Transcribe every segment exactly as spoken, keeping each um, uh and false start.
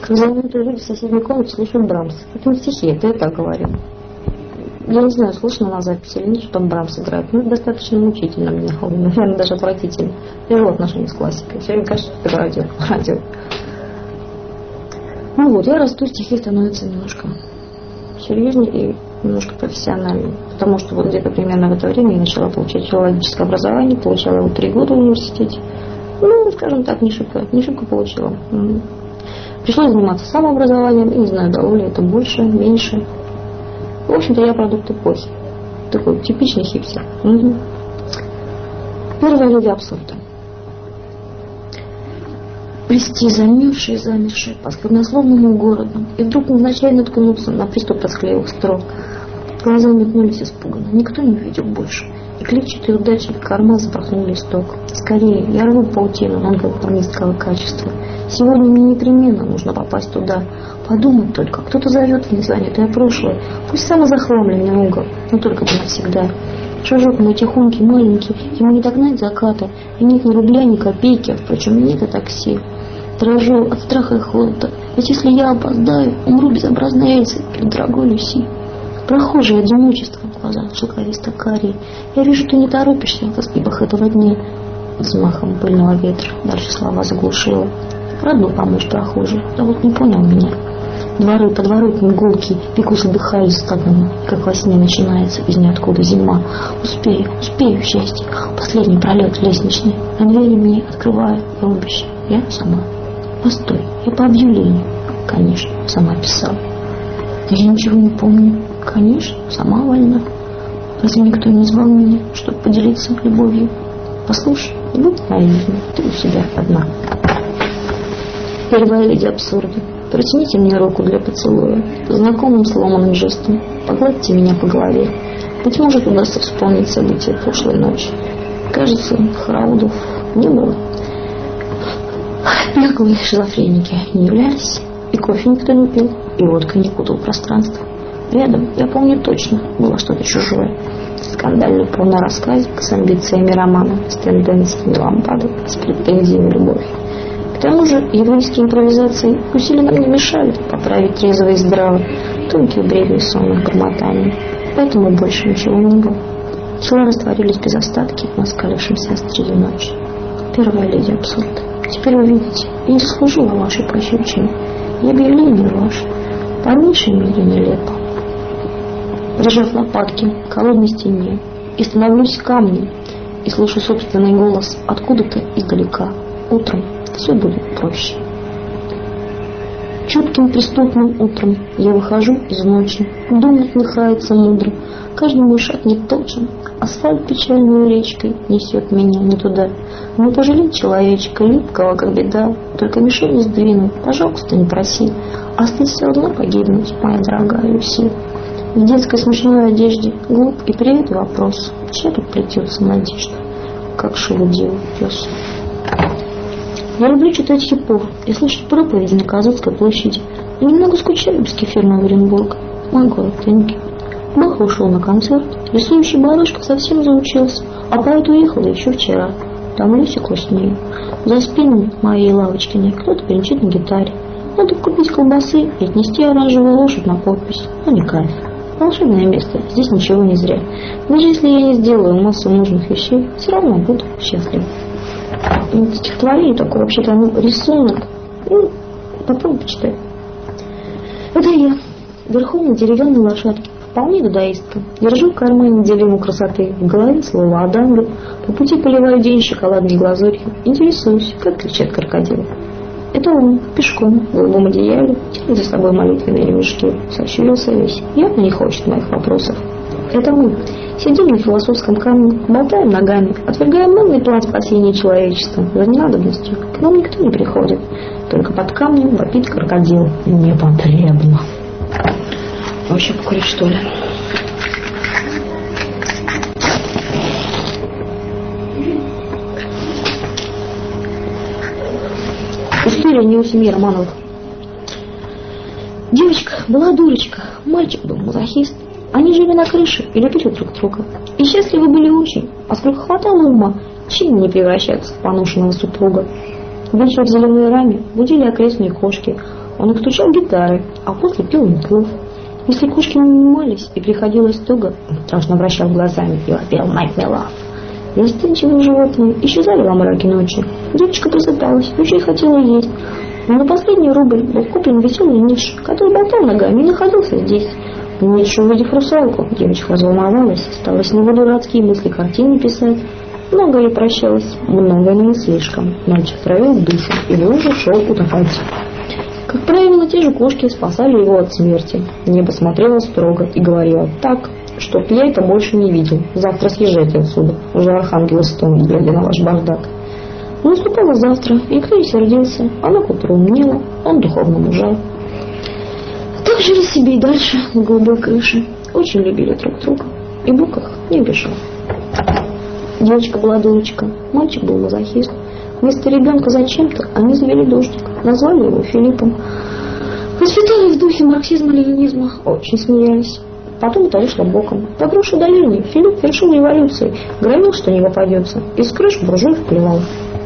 Как знаменитые люди в соседней комнате слушают Брамс. Это не стихи, это я так говорю. Я не знаю, слышно на записи или нет, что там Брамс играет. Ну, это достаточно мучительно мне, наверное, даже отвратительно. Тяжело отношение с классикой. Все время кажется, что это радио. радио. Ну вот, я расту, стихи становятся немножко серьезнее и немножко профессиональнее. Потому что вот где-то примерно в это время я начала получать филологическое образование, получала его три года в университете. Ну, скажем так, не шибко, не шибко получила. Пришлось заниматься самообразованием, и не знаю, дало ли это больше, меньше. В общем-то, я продукт эпохи. Такой типичный хипстер. Угу. Первая леди абсурда. Плести замерзшие, замершие по сквернословному городу, и вдруг невзначай наткнуться на приступ тоскливых строк. Глаза метнулись испуганно, никто не увидел больше. И клетчатый удачник карман запахнул листок. Скорее, я рву паутину нонконформистского качества. Сегодня мне непременно нужно попасть туда. Подумать только, кто-то зовет в незанятое прошлое. Пусть самозахламленный угол, но только бы навсегда. Шажок мой тихонький, маленький, ему не догнать заката, и нет ни рубля, ни копейки, а, впрочем, нет и такси. Дрожу от страха и холода, ведь если я опоздаю, умру безобразно Эльзой перед дорогой Люси. Прохожие одиночество в глазах шелковисто-карие. Я вижу, ты не торопишься в воспибах этого дня. Взмахом пыльного ветра дальше слова заглушила. Рад помочь прохожий, да вот не понял меня. Дворы, подворотни, гулки, пеку задыхались стадными, как во сне начинается из ниоткуда зима. Успею, успею, счастье. Последний пролет лестничный. На двери мне открываю рубище. Я сама. Постой, я по объявлению. Конечно, сама писала. Я ничего не помню. Конечно, сама вольна. Разве никто не звал меня, чтобы поделиться любовью? Послушай, не будь наивной, ты у себя одна. Первая леди абсурда. Протяните мне руку для поцелуя, знакомым сломанным жестом. Погладьте меня по голове. Быть может, удастся вспомнить события прошлой ночи. Кажется, Храудов не было. Беглые шизофреники не являлись, и кофе никто не пил, и водка не путал пространство. Рядом, я помню точно, было что-то чужое. Скандальный полный рассказик с амбициями романа, с тенденциями лампады, с претензиями любовь. К тому же еврейские импровизации усиленно не мешали поправить трезво и здраво тонкие бредни сонных бормотаний. Поэтому больше ничего не было. Тела растворились без остатки на скалившемся острие ночи. Первая леди абсурда. Теперь вы видите, я не заслужила вашей пощечины. И объявление ваше по меньшей мере нелепо. Прижав лопатки к холодной стене, и становлюсь камнем, и слышу собственный голос откуда-то издалека. Утром все будет проще. Чутким преступным утром я выхожу из ночи. Думать нахается мудро. Каждый мой шаг не точен. Асфальт печальной речкой несет меня не туда. Не пожалей человечка, липкого, как беда. Только мишень не сдвинуть, пожалуйста, не проси. А ты все равно погибнуть, моя дорогая Люси. В детской смешной одежде глуп и привет вопрос. Чья тут плетется надежда? Как шелудил пес. Я люблю читать хипов и слушать проповеди на Казанской площади. И немного скучаю без кефирного Оренбурга. Мой город Тенги. Бах ушел на концерт. Рисующий барышка совсем заучился. А поэт уехал еще вчера. Томлюсь и класснею. За спинами моей Лавочкиной кто-то кричит на гитаре. Надо купить колбасы и отнести оранжевую лошадь на подпись. Ну не кайф. Волшебное место. Здесь ничего не зря. Даже если я не сделаю массу нужных вещей, все равно буду счастлив. Стихотворение такое, вообще-то, ну, рисунок. Ну, попробуй почитай. Это я, верхом на деревянной лошадке, вполне дадаистка. Держу в кармане дилемму красоты, в голове слово «аданга». По пути поливаю день шоколадной глазурью. Интересуюсь, как кричат крокодилы. Это он, пешком, в голубом одеяле, тянет за собой молитвенные ремешки. Сощурился весь, явно не хочет моих вопросов. Это мы. Сидим на философском камне, болтаем ногами, отвергаем мыльный план спасения человечества. За ненадобностью к нам никто не приходит. Только под камнем вопит крокодил. Непотребно. Вообще покурить, что ли? История не у семьи Романовых. Девочка была дурочка, мальчик был мазохист. Они жили на крыше и любили друг друга. И счастливы были очень, поскольку хватало ума чинно не превращаться в поношенного супруга. Вечер в зеленой раме будили окрестные кошки. Он их стучал гитарой, а после пил метлов. Если кошки не унимались и приходилось туго, он страшно вращал глазами и вопил «Make me laugh». Застенчивые животные исчезали во мраке ночи. Девочка просыпалась, очень хотела есть. Но на последний рубль был куплен веселый Ницше, который болтал ногами и находился здесь. Ницше, увидев русалку, девочка разволновалась, стала с него дурацкие мысли картины писать. Много ей прощалось, многое, но не слишком. Мальчик провел в душу и уже шел утопать. Как правило, те же кошки спасали его от смерти. Небо смотрело строго и говорило так, чтоб я это больше не видел. Завтра съезжайте отсюда. Уже архангелы стонут, глядя на ваш бардак. Но наступало завтра, и никто не сердился. Она к утру умнела, он духовно мужал. Так жили себе и дальше на голубой крыше. Очень любили друг друга. И Бог их не обижал. Девочка была дурочка, мальчик был мазохист. Вместо ребенка зачем-то они завели дождик, назвали его Филиппом. Воспитали в духе марксизма-ленинизма, очень смеялись. Потом это вышло боком. По грушу доверия Филипп вершил революции, громил, что не попадется, из крыш буржуев плевал.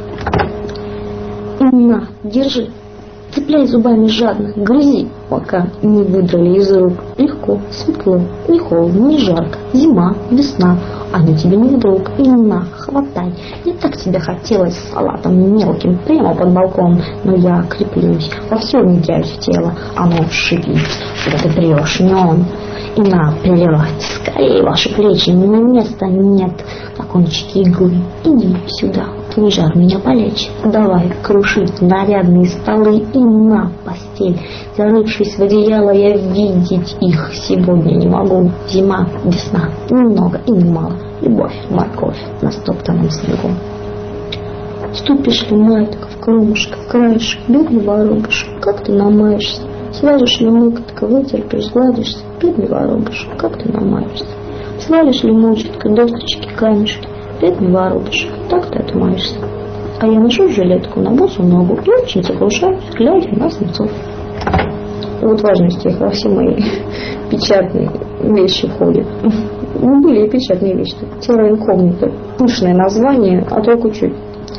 На, держи, цепляй зубами жадно, грызи, пока не выдрали из рук. Легко, светло, не холодно, не жарко, зима, весна. Они тебе не вдруг, и на, хватай. Не так тебе хотелось с салатом мелким, прямо под балконом. Но я креплюсь, во все внедряюсь в тело. Оно шипит, когда ты прешь, не он. И на, плевать, скорее ваши плечи, на места нет. На кончике иглы, иди сюда, твой жар меня полечит. Давай крушить нарядные столы и на постель. Зарывшись в одеяло, я видеть их сегодня не могу. Зима, весна, немного и немало. Любовь, морковь на стоптанном снегу. Ступишь ли маток в кромушек, в краешек, бедный воробушек, как ты намаешься? Свяжешь ли мыкотка, вытерпишь, сгладишься, бедный воробушек, как ты намаешься? Свалишь ли мочеткой досточки, камешки, бедный воробушек, так ты отмаешься? А я ношу жилетку на босу ногу и очень соглашаюсь, глядя на самцов. Вот важный стих, во все мои печатные вещи входит. Ну, были и печатные вещи. Тело инкогнито. Пышное название, а толку чуть.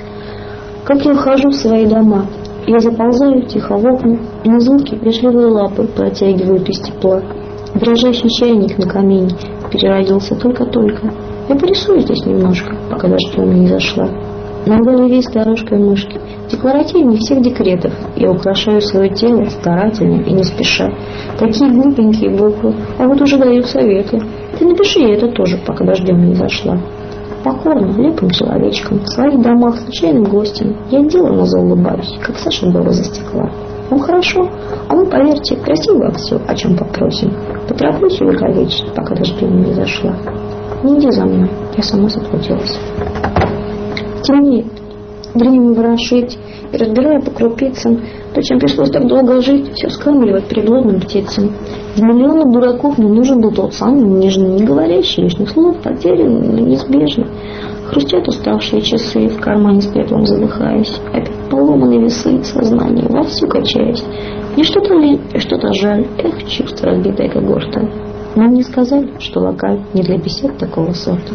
Как я вхожу в свои дома, я заползаю тихо в окна, и на звуки вежливые лапы протягивают из тепла. Дрожащий чайник на камине переродился только-только. Я порисую здесь немножко, пока дождем не зашла. На голове старушкой мышки, декларативнее всех декретов, я украшаю свое тело старательно и не спеша. Такие глупенькие буквы, а вот уже даю советы. Ты напиши ей это тоже, пока дождем не зашла. Покорно, лепым человечком, в своих домах случайным гостем, я деланно заулыбаюсь, как Саша Дора за стекла. Вам хорошо, а мы, поверьте, красиво все, о чем попросим. Потороплюсь увековечить, пока дождем не зашла. Не иди за мной, я сама заплатилась. Темнеет, время ворошить и, разбирая по крупицам, то, чем пришлось так долго жить, все скармливать приблудным птицам. В миллионах дураков мне нужен был тот самый нежный, не говорящий лишних слов, потерянный, но неизбежный. Хрустят уставшие часы, в кармане с пеплом задыхаясь, опять поломанные весы сознания, вовсю качаясь. И что-то лень, и что-то жаль, эх, чувство разбитое как горта. Но мне сказали, что локаль не для бесед такого сорта.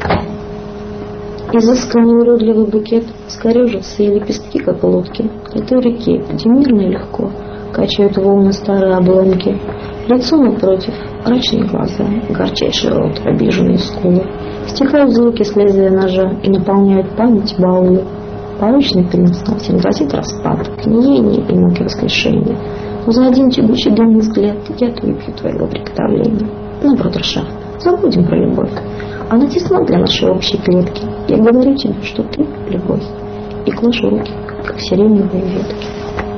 Изысканный уродливый букет скорежился и лепестки, как лодки, и той реки, где мирно и легко качают волны старые обломки. Лицо напротив, мрачные глаза, горчайший рот, обиженные скулы. Стихают звуки с лезвия ножа и наполняют память баулы. Порочный принц на всем грозит распад, гниение и муки воскрешения. Но за один тягучий дымный взгляд я выпью твоего приготовления. Ну, брудершафт, забудем про любовь. Она тесна для нашей общей клетки. Я говорю тебе, что ты — любовь. И клашу руки, как сиреневые ветки.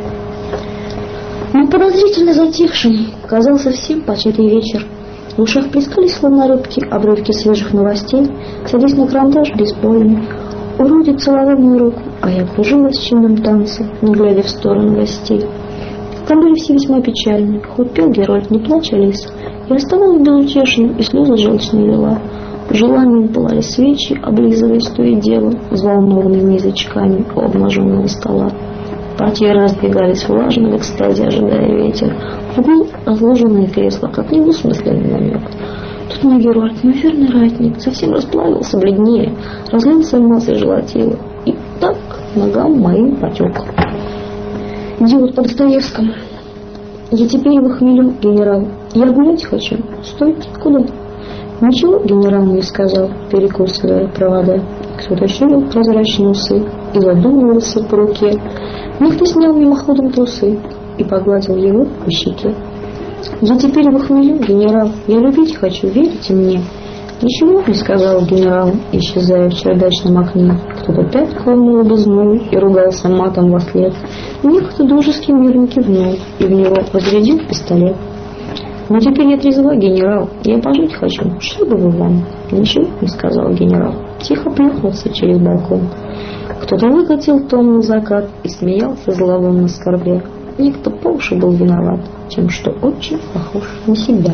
Но подозрительно затихшим казался всем початый вечер. В ушах плескались, словно рыбки, обрывки свежих новостей. Садись на карандаш бейсбольный. Уродит целовал мою руку, а я кружилась в чинном танце, не глядя в сторону гостей. Там были все весьма печальны. Хоть пел Герольд, не плачь, Алиса. Я оставалась безутешной и слезы желчные лила. Желанием пылали свечи, облизываясь то и дело, взволнованными язычками у обнаженного стола. Портьеры раздвигались влажно в экстазе, ожидая ветер. В углу разложенное кресло, как недвусмысленный намек. Тут мой Герольд, мой верный ратник, совсем расплавился бледнее, разлился массой желатила. И так ногам моим потек. Идиот по Достоевскому. Я теперь в хмелю, генерал. Я гулять хочу. Стойте, куда? Ничего генерал не сказал, перекусывая провода. Кто-то щурил прозрачные усы и задумывался по руке. Некто снял мимоходом трусы и погладил его по щеке. Я теперь в хмелю, генерал. Я любить хочу, верите мне? Ничего не сказал генерал, исчезая в чердачном окне. Кто-то опять хлынул обузнул и ругался матом вослед. Некто дружеский мирно кивнул и в него разрядил пистолет. Но теперь я трезва, генерал, я пожить хочу, что бы вы вам? Ничего не сказал генерал, тихо плюхнулся через балкон. Кто-то выкатил томный закат и смеялся зловонно скорбя. Никто по уши был виноват, тем, что очень похож на себя.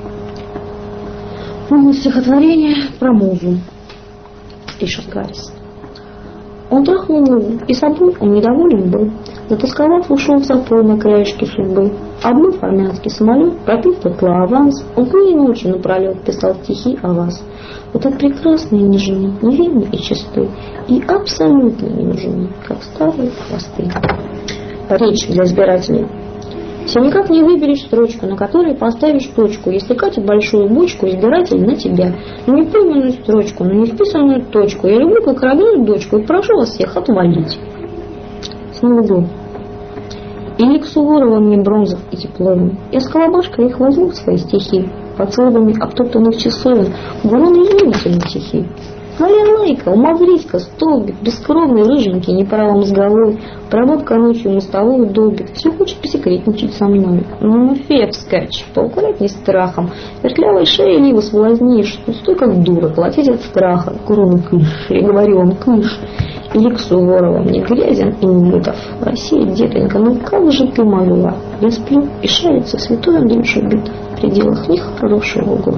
Помню стихотворение про музу. Ришард Гаррис. Он трахнул музу, и собой он недоволен был. Затасковав, ушел в запой на краешке судьбы. Обмыв армянский самолет, пропив тотла аванс, он дни и ночи напролет писал стихи о вас. Вы так прекрасны и нежны, неверны и чисты, и абсолютно не нужны, как старые хвосты. Речь для избирателей. Все никак не выберешь строчку, на которой поставишь точку, если катит большую бочку избиратель на тебя. Но не пойманную строчку, но не вписанную точку. Я люблю как родную дочку и прошу вас всех отвалить. Снова был. Или к Суворовым мне Бронзов и Тепловым. Я с колобашкой их возьму в свои стихи. Под словами обтоптанных часовен бурон изумительно тихий. Марья Лайка, умозрись-ка, столбик, бескровный, рыженький, неправым с головой, проводка ночью мостовую долбит, все хочет посекретничать со мной. Ну, фея вскачь, поукорятней страхом, вертлявой шеей ливо соблазнишь, ну, стой как дура, платить от страха, кроме кыш, я говорю вам, кыш. Или к Суворовым, не грязен и не мытов. Россия, детонька, ну как же ты могла? Я сплю, и шарится святой Андрей Шубитов в пределах нехорошего угла.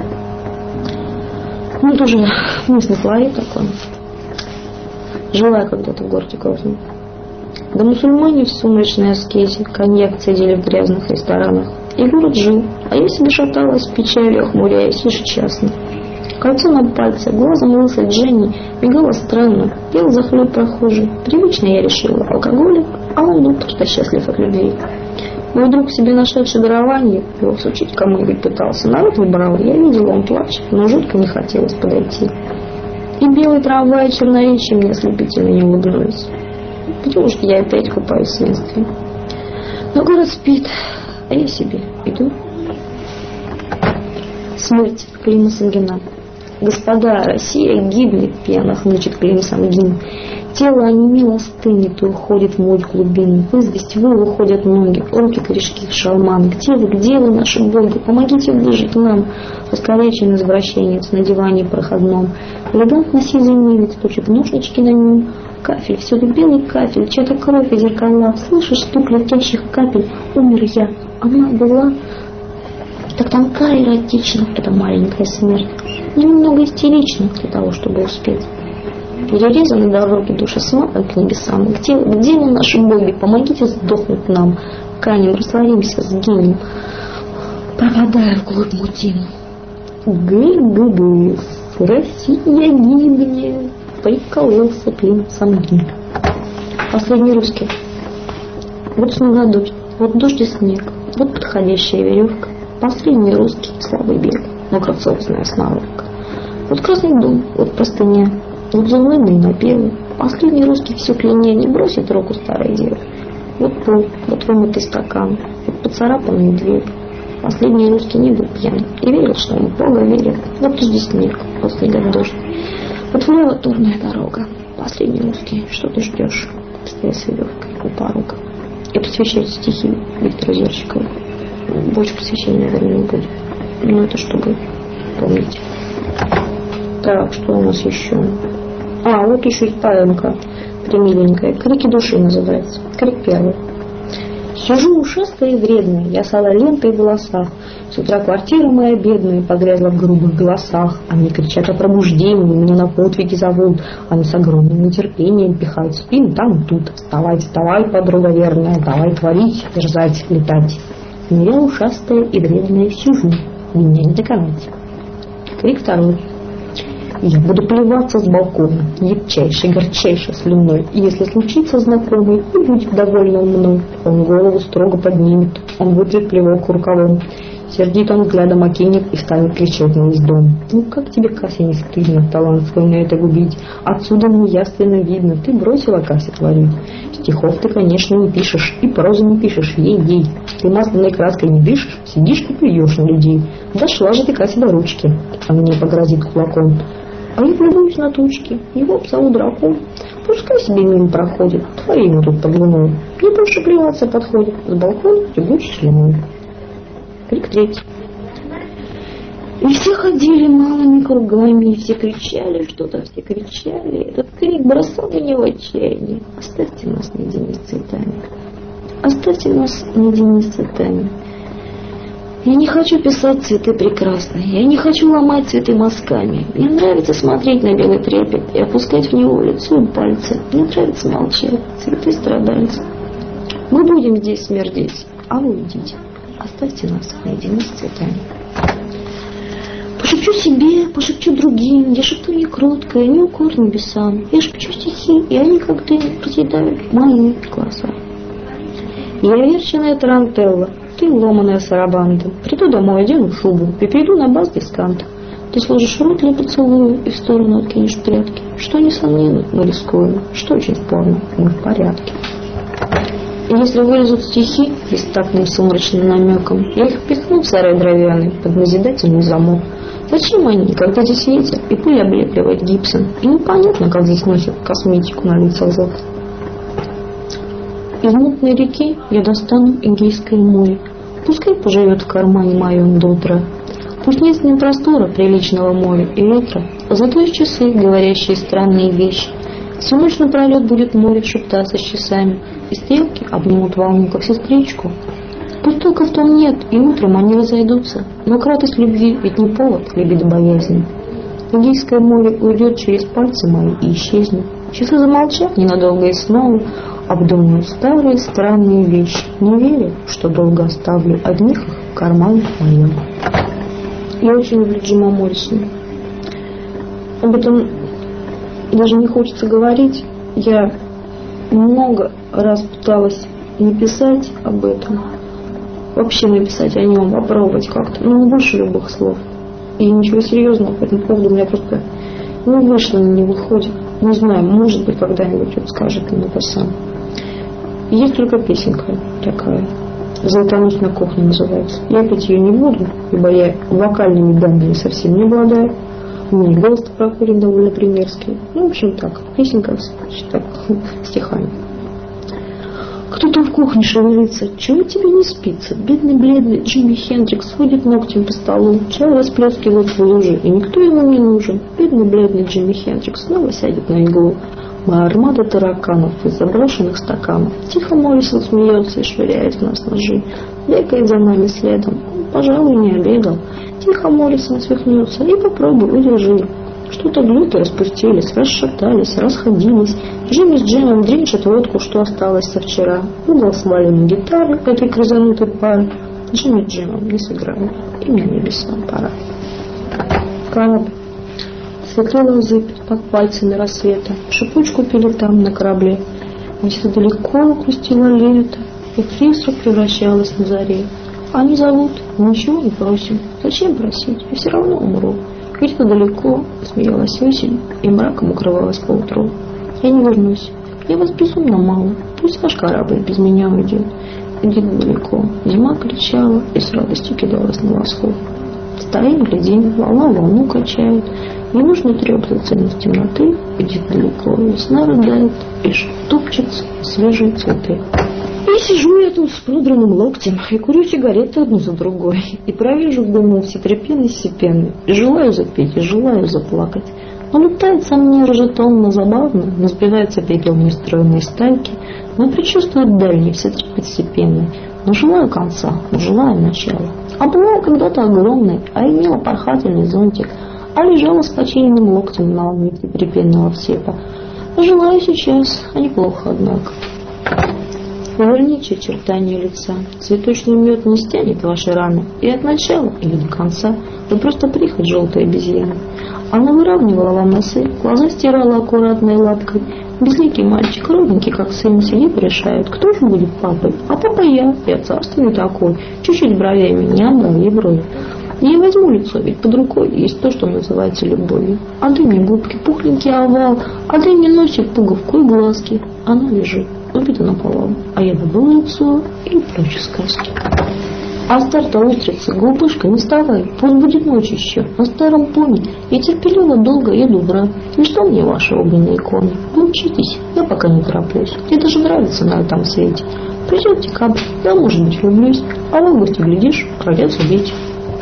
Ну, тоже местный флорит такой. Жила я когда-то в городе Грозном. Да мусульмане в сумрачной аскезе коньяк цедили в грязных ресторанах. И город жил, а я себе шаталась в печали, охмуряясь ежечасно. Кольцо на пальце, глазом лысой Дженни мигало странно, пел за хлеб прохожий. Привычно я решила, алкоголик, а он был просто счастлив от любви. Мой друг себе нашедший дарование, его всучить кому-нибудь пытался. Народ выбрал, я видела, он плачет, но жутко не хотелось подойти. И белый трамвай и черноречие мне ослепительно не улыбнулись. Потому что я опять купаюсь в свинстве. Но город спит, а я себе иду. Смерть Клима Самгина. Господа, Россия гибнет, пьяно хнычет Клим Самгин. Тело онемело стынет и уходит в муть глубин. В известь вы уходят ноги, руки корешки в шалман. Где вы, где вы, наши боги? Помогите выжить нам. Раскоряченный извращенец на диване проходном. Элегантно сизый невец точит ножнички на нем. Кафель, всюду белый кафель, чья-то кровь и зеркала. Слышишь стук летящих капель? Умер я, она была так тонка и эротична, эта маленькая смерть. Но немного истерична для того, чтобы успеть. Перерезаны дороги души с матом к небесам. Где, где вы, наши боги? Помогите сдохнуть нам. Канем, растворимся, сгинем. Пропадая вглубь мутин. Гы-гы-гы, Россия гибнет. Прикололся Клим Самгин. Последний русский. Вот снова дождь, вот дождь и снег, вот подходящая веревка. Последний русский, слабый бег, но кравцовая сноровка. Вот красный дом, вот простыня, вот заунывные напевы. Последний русский все клине не бросит руку старой девы. Вот пол, вот вымытый стакан, вот поцарапанный дверь. Последний русский не был пьян и верил, что он в Бога верит. Вот здесь снег, вот снега дождь. Вот влево турная дорога. Последний русский, что ты ждешь? Стоя с веревкой у порога. И посвящать стихи Виктора Зерчикова. Больше посвящения, наверное, не будет. Но это чтобы помнить. Так, что у нас еще? А, вот еще есть поэмка примиленькая. «Крики души» называется. Крик первый. Сижу ушастая и вредная, я сала лентой в волосах. С утра квартира моя бедная погрязла в грубых голосах. Они кричат о пробуждении, меня на подвиги зовут. Они с огромным нетерпением пихают в спину там и тут. Вставай, вставай, подруга верная, давай творить, дерзать, летать. Но я ушастая и вредная сижу, меня не доковать. Крик второй. Я буду плеваться с балкона, едчайшей, горчайшей слюной. И если случится знакомый и будет довольна мной, он голову строго поднимет, он вытрет плевок рукавом. Сердит он взглядом окинет и станет кричать на весь дом. Ну как тебе, Кася, не стыдно талант свой на это губить? Отсюда мне ясно видно, ты бросила, Кася, творить. Стихов ты, конечно, не пишешь, и прозу не пишешь, ей-ей. Ты масляной краской не дышишь, сидишь и плюешь на людей. Дошла же ты, Кася, до ручки, а мне погрозит кулаком. А я плююсь на тучки, его обзову дракон. Пускай себе мимо проходит, твори ему тут под луной. Мне больше плеваться подходит, с балкона тягучей слюной. Крик третий. И все ходили малыми кругами, и все кричали что-то, все кричали. Этот крик бросал меня в отчаяние. Оставьте нас наедине с цветами. Оставьте нас наедине с цветами. Я не хочу писать цветы прекрасные, я не хочу ломать цветы мазками. Мне нравится смотреть на белый трепет и опускать в него лицо и пальцы. Мне нравится молчать, цветы страдальцы. Мы будем здесь смердеть, а вы уйдите. Оставьте нас наедине с цветами. Пошепчу себе, пошепчу другим, я шепту не кротко, не укор небесам. Я шепчу стихи, и они как дым разъедают мои глаза. Я верченая тарантелла, ты ломаная сарабанда. Приду домой, одену шубу и приду на бас-дискант. Ты сложишь рот для поцелуя и в сторону откинешь прятки. Что несомненно, мы рискуем, что очень спорно, мы в порядке. И если вылезут стихи бестактным сумрачным намеком, я их впихну в сарай дровяный под назидательный замок. Зачем они, когда здесь ветер и пыль облепливает гипсом, и непонятно, как здесь носят косметику на лицах золота. Из мутной реки я достану Эгейское море. Пускай поживет в кармане моем до утра. Пусть нет с ним простора приличного моря и ветра, зато и часы, говорящие странные вещи. Всю ночь напролет будет море шептаться с часами, и стрелки обнимут волну, как сестричку. Пусть только в том нет, и утром они разойдутся, но кратость любви ведь не повод к либидо-боязни. Эгейское море уйдет через пальцы мои и исчезнет. Часы, замолчав ненадолго и снова, обдумывают старые странные вещи, не веря, что долго оставлю одних их в кармане моем. Я очень люблю Джима Моррисона. Об этом даже не хочется говорить. Я много раз пыталась написать об этом, вообще написать о нем, попробовать как-то, но не больше любых слов. И ничего серьезного по этому поводу у меня просто не вышло, не выходит. Не знаю, может быть, когда-нибудь он скажет мне это сам. Есть только песенка такая, «Золотонос на кухне» называется. Я петь ее не буду, ибо я вокальными данными совсем не обладаю. У меня голос проходит довольно примерский. Ну, в общем, так, песенка так, стихами. Кто-то в кухне шевелится, чего тебе не спится? Бедный бледный Джимми Хендрикс ходит ногтем по столу, чай расплескивает в луже, и никто ему не нужен. Бедный бледный Джимми Хендрикс снова сядет на иглу. Моя армада тараканов из заброшенных стаканов. Тихо Моррисон смеется и швыряет в нас ножи. Бегает за нами следом, он, пожалуй, не обедал. Тихо Моррисон свихнется и попробуй, удержи. Что-то глюки распустились, расшатались, расходились. Джимми с Джимом дринчат водку, что осталось со вчера. В угол свалены гитары этой крызанутой пары. Джимми с Джимом не сыграли, и мне небесам пора. Корабль. Светлела зыбь под пальцами рассвета. Шипучку пили там, на корабле. Где-то далеко опустило лето, и призрак превращалась на заре. Они зовут, ничего не просим. Зачем просить? Я все равно умру. Где-то далеко смеялась осень, и мраком укрывалась поутру. Я не вернусь. Мне вас безумно мало. Пусть ваш корабль без меня уйдет. Где-то далеко зима кричала и с радостью кидалась на восход. Стоим, глядим, волна волну качает. Не нужно треплет ценность темноты, где-то далеко весна рыдает, и топчется свежие цветы. И сижу я тут с пудранным локтем и курю сигареты одну за другой. И провижу в дыму все трепены и сипены. И желаю запеть, и желаю заплакать. Но летается мне ржетонно забавно, но сбивается пепел нестроенной стайки, но предчувствует дальний все трепет степенный. Но желаю конца, но желаю начала. А была когда-то огромной, а имела порхательный зонтик, а лежала с починенным локтем на волне перепенного всепа. Желаю сейчас, а неплохо, однако. Поверните очертания лица. Цветочный мед не стянет ваши раны. И от начала, или до конца. Вы просто прихоть желтой обезьяны. Она выравнивала вам носы, глаза стирала аккуратной лапкой. Безликий мальчик, родненький, как сын, сидит и решает, кто же будет папой. А папа я, я царственный такой, чуть-чуть бровями, не обрали брови. Я возьму лицо, ведь под рукой есть то, что называется любовью. Отдай мне губки, пухленький овал, отдай мне носик, пуговку и глазки. Она лежит, убита наповал, а я добыла лицо и прочь из сказки. А старта устрица, глупышка, не вставай, пусть будет ночь еще, на старом пони. Я терпеливо долго еду в рай. И что мне ваши огненные иконы? Вы учитесь, я пока не тороплюсь. Мне даже нравится на этом свете. Придет декабрь, я, может быть, влюблюсь, а в августе, глядишь, придется бить.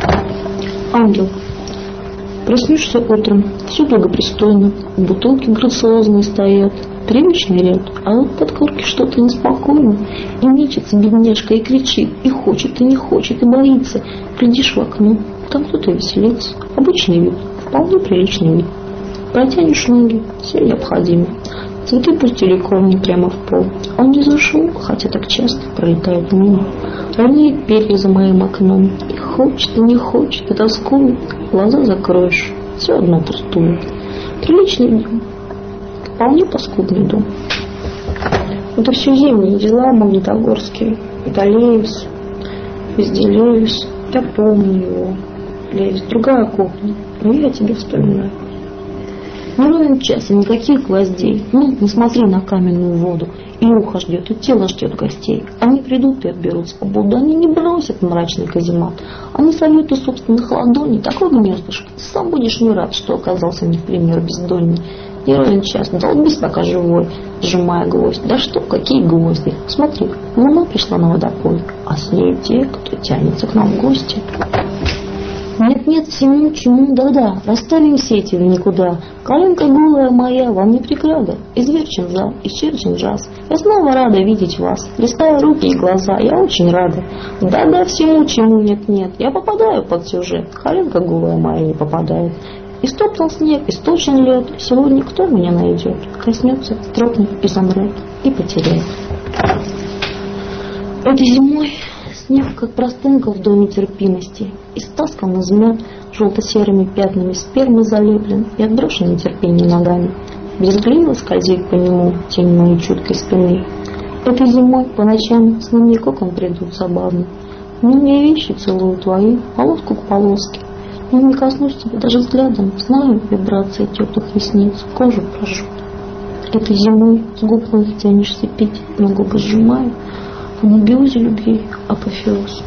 Ангел. Проснешься утром, все благопристойно, бутылки грациозные стоят, привычный ряд, а вот под корки что-то неспокойно, и мечется бедняжка, и кричит, и хочет, и не хочет, и боится. Глядишь в окно, там кто-то веселится, обычный вид, вполне приличный вид. Протянешь ноги, все необходимо. Цветы пустили корни прямо в пол. Он не зашел, хотя так часто пролетает мимо. Роняет перья за моим окном. И хочет, и не хочет, и тоскует. Глаза закроешь, все одно пустует. Приличный дом, вполне паскудный дом. Это все зимние дела магнитогорские. Это Левис, везде Левис. Я помню его. Левис, другая кухня. Но я тебя вспоминаю. Не ровен час и никаких гвоздей. Ну, не смотри на каменную воду. И ухо ждет, и тело ждет гостей. Они придут и отберут свободу. Они не бросят мрачный каземат. Они сольют из собственных ладоней такое гнездышко. Ты сам будешь не рад, что оказался не в пример бездонный. Не ровен час, долбись пока живой, сжимая гвоздь. Да что, какие гвозди? Смотри, луна пришла на водопой, а с ней те, кто тянется к нам в гости. Нет-нет, всему чему, да-да, расставим сети в никуда. Коленка голая моя, вам не преграда. Изверчен зал, исчерчен джаз. Я снова рада видеть вас. Листая руки и глаза, я очень рада. Да-да, всему чему нет-нет, я попадаю под сюжет. Коленка голая моя не попадает. Истоптан снег, источен лед. Сегодня кто меня найдет? Коснется, трогнет и замрет, и потеряет. Этой зимой снег, как простынка в доме терпимости, истаскан измят желто-серыми пятнами, спермы залеплен и отброшен нетерпение ногами. Брезгливо скользит по нему тень моей чуткой спины. Этой зимой по ночам с ними кокон придут забавно. Мне вещи целую твои, полоску к полоске. Но не коснусь тебя даже взглядом, знаю вибрации теплых ресниц, кожу прошу. Этой зимой с губ моих тянешься пить, но губы сжимаю. В анабиозе любви апофеоз.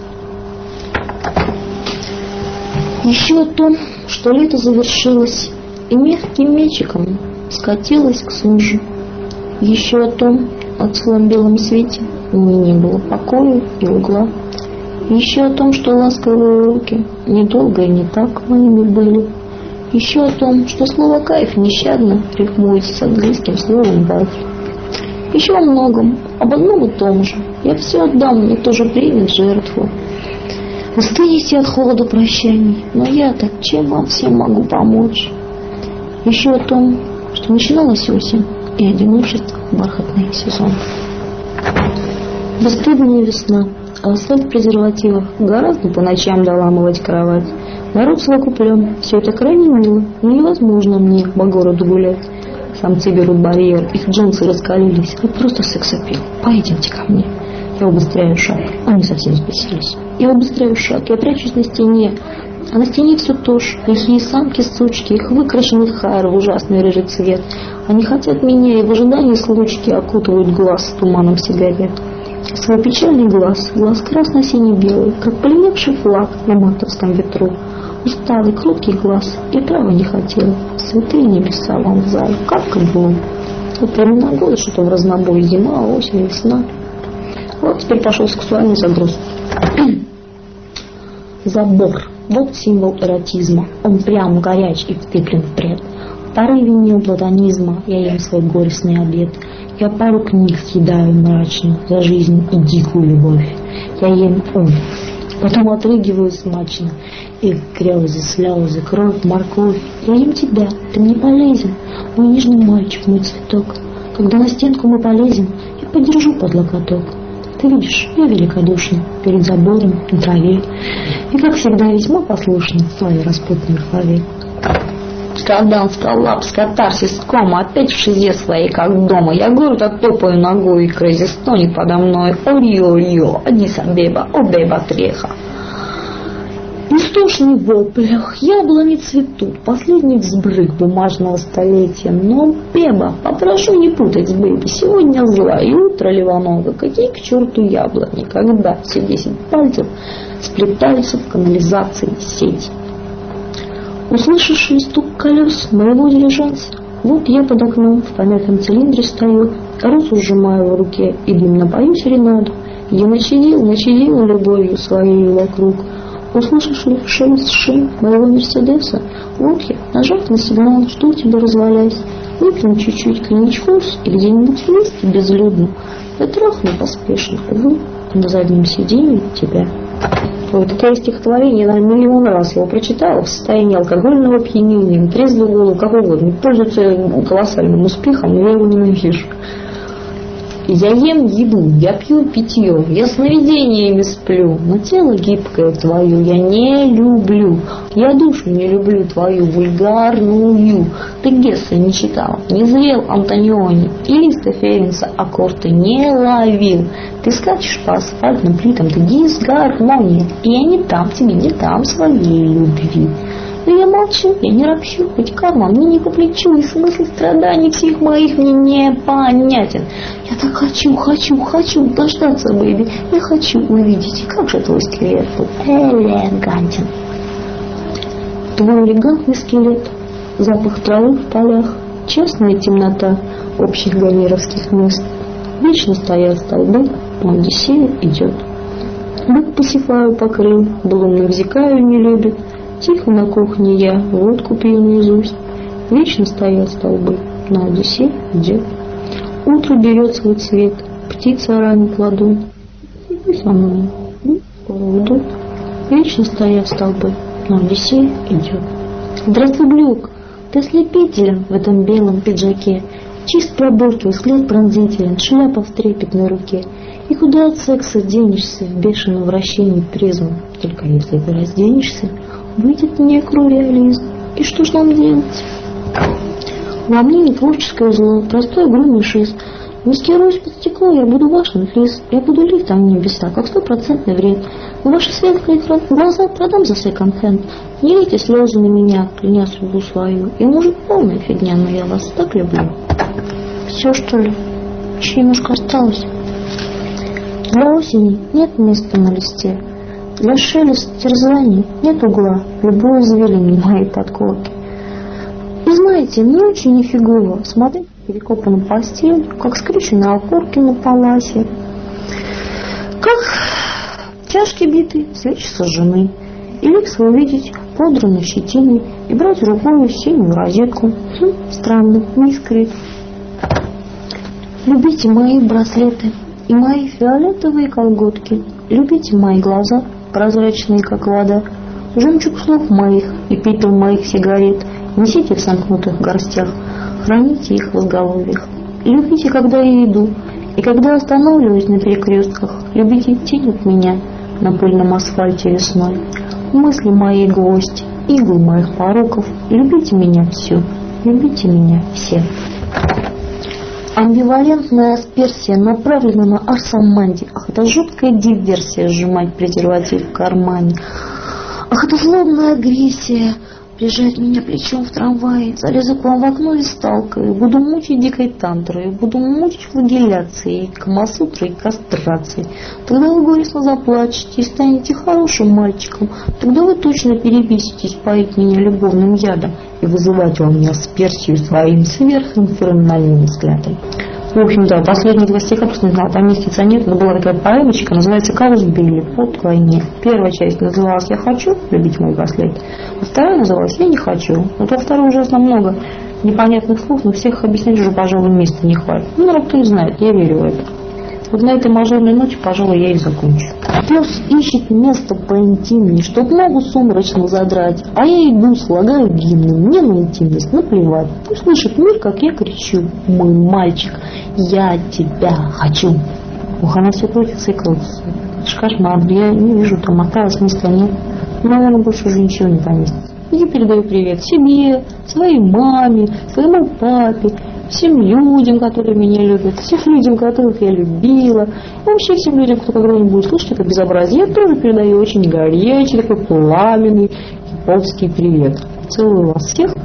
Еще о том, что лето завершилось и мягким мечиком скатилось к суше. Еще о том, о целом белом свете мне не было покоя и угла. Еще о том, что ласковые руки недолго и не так моими были. Еще о том, что слово «кайф» нещадно рифмуется с английским словом «вайф». Еще о многом, об одном и том же. Я все отдам, но тоже примет жертву. Вы стынете от холода прощаний, но я-то чем вам всем могу помочь? Еще о том, что начиналась осень и одиночество бархатный сезон. Бесстыдная весна, а асфальт в презервативах гораздо по ночам доламывать кровать. Народ совокуплен, все это крайне мило, но невозможно мне по городу гулять. Самцы берут барьер, их джинсы раскалились. Вы просто сексапил. Поедемте ко мне. Я убыстряю шаг. Они совсем взбесились. Я убыстряю шаг. Я прячусь на стене. А на стене все то же. Лихие самки-сучки, их выкрашенный хайр в ужасный рыжий цвет. Они хотят меня и в ожидании случки окутывают глаз с туманом сигарет. Свой печальный глаз, глаз красно-синий-белый, как полиневший флаг на мартовском ветру. Усталый, кроткий глаз, и право не хотел. Святые небеса вам в зале, как каблун. Вот времена года, что-то в разнобой, зима, осень, весна. Вот теперь пошел сексуальный загруз. Забор. Вот символ эротизма. Он прям горяч и втыплен в бред. В порыве неоплатонизма я ем свой горестный обед. Я пару книг съедаю мрачно за жизнь и дикую любовь. Я ем ум, потом отрыгиваю смачно. И грязы, слезы, кровь, морковь. Я ем тебя, ты мне полезен, мой нежный мальчик, мой цветок. Когда на стенку мы полезем, я подержу под локоток. Ты видишь, я великодушна перед забором на траве. И, как всегда, весьма послушна в твоей распутной голове. Когда он сколлапс, катарсис, кома, опять в шизе своей, как дома. Я говорю, так топаю ногой, и крейзи стонет подо мной. Ой-ой-ой, Аддис-Абеба, о беба треха. Истошный вопль, яблони цветут, последний взбрык бумажного столетия. Но, Беба, попрошу не путать с Бэби, сегодня зла и утро левонога. Какие к черту яблони, когда все десять пальцев сплетаются в канализации сети. Услышишь ли стук колес моего дилижанса? Вот я под окном в помятом цилиндре стою, розу сжимаю в руке и дымно пою серенаду. Я начадил, начадил любовью своей вокруг. Услышишь ли шелест шин моего Мерседеса? Вот я, нажав на сигнал, жду тебя, развалясь. Выпьем чуть-чуть коньячкус и где-нибудь вместе безлюдно. Я трахну поспешно, увы, на заднем сиденье тебя. Вот такое стихотворение, я, наверное, миллион раз его прочитала в состоянии алкогольного опьянения, трезвый голову, как угодно. Пользуется колоссальным успехом, но я его ненавижу. Я ем еду, я пью питье, я сновидениями сплю, но тело гибкое твое я не люблю. Я душу не люблю твою вульгарную. Ты Гесса не читал, не зрел Антониони, и Листа Ференса аккорды не ловил. Ты скачешь по асфальтным плитам, ты дисгармония, и я не там тебе, не там своей любви. Но я молчу, я не ропщу, ведь карма мне не по плечу, и смысл страданий всех моих мне непонятен. Я так хочу, хочу, хочу дождаться, бэйби, я хочу увидеть, как же твой скелет был элегантен. Твой элегантный скелет, запах травы в полях, частная темнота общих галеровских мест. Вечно стоят столбы, но Одиссея идет. Бык Пасифаю покрыл, блумных зикаю не любит. Тихо на кухне я водку пью наизусть. Вечно стоят столбы, на Одиссей идет. Утро берет свой цвет, птица ранит ладонь. И со мной, скоро уйдут. Вечно стоят столбы, на Одиссей идет. Здравствуй, Глюк, ты ослепителен в этом белом пиджаке. Чист пробор твой, взгляд пронзителен, шляпа в трепетной руке. И куда от секса денешься в бешеном вращении призмы? Только если ты разденешься, выйдет некрореализм. И что ж нам делать? Во мне не творческое зло, простой грубый шиз. Маскируясь под стекло, я буду вашим флис. Я буду лифтом в небеса, как стопроцентный вред. Но ваши светлые глаза продам за секонд-хенд. Не лейте слезы на меня, кляня судьбу свою. И может полная фигня, но я вас так люблю. Все, что ли? Еще немножко осталось. Для осени нет места на листе. Для шелеста терзаний нет угла. Любой извилин моей подкорки. И знаете, мне очень нифигово смотреть перекопанную постель, как скрюченные окурки на паласе, как чашки битые, свечи сожжены, и лик свой видеть подранной щетиной и брать рукой синюю розетку. Хм, странно, не скрыт. Любите мои браслеты и мои фиолетовые колготки. Любите мои глаза, прозрачные, как вода, жемчуг слов моих и пепел моих сигарет. Несите в сомкнутых горстях, храните их в изголовьях. Любите, когда я иду, и когда останавливаюсь на перекрестках. Любите тень от меня на пыльном асфальте весной. Мысли мои гвоздь, иглы моих пороков. Любите меня всю, любите меня все. Амбивалентная асперсия направлена на Арсаманди. Ах, это жуткая диверсия сжимать презерватив в кармане. Ах, это злобная агрессия прижать меня плечом в трамвае. Залезу к вам в окно и сталкаю. Буду мучить дикой тантрой, буду мучить флагелляцией, камасутрой и кастрацией. Тогда вы горестно заплачете и станете хорошим мальчиком. Тогда вы точно перебеситесь поить меня любовным ядом и вызывать во мне асперсию своим сверхинфернальным взглядом. В общем-то, последние два стиха просто не знала, там месяца нет, но была такая поэмочка, называется «Каус Билли. Под к войне». Первая часть называлась «Я хочу любить мой браслет», а вторая называлась «Я не хочу». Вот во второй ужасно много непонятных слов, но всех их объяснять уже, пожалуй, места не хватит. Ну, народ кто не знает, я верю в это. Вот на этой мажорной ночи, пожалуй, я и закончу. Пес ищет место поинтимнее, чтоб ногу сумрачно задрать, а я иду, слагаю гимны, мне на интимность наплевать. Пусть слышит мир, как я кричу: мой мальчик, я тебя хочу. Ух, она все крутится и крутится. Это ж кошмар, я не вижу, там осталось места нет. Наверное, больше уже ничего не поместится. Я передаю привет себе, своей маме, своему папе, всем людям, которые меня любят, всем людям, которых я любила, и вообще всем людям, кто когда-нибудь будет слушать это безобразие. Я тоже передаю очень горячий, такой пламенный, хиповский привет. Целую вас всех.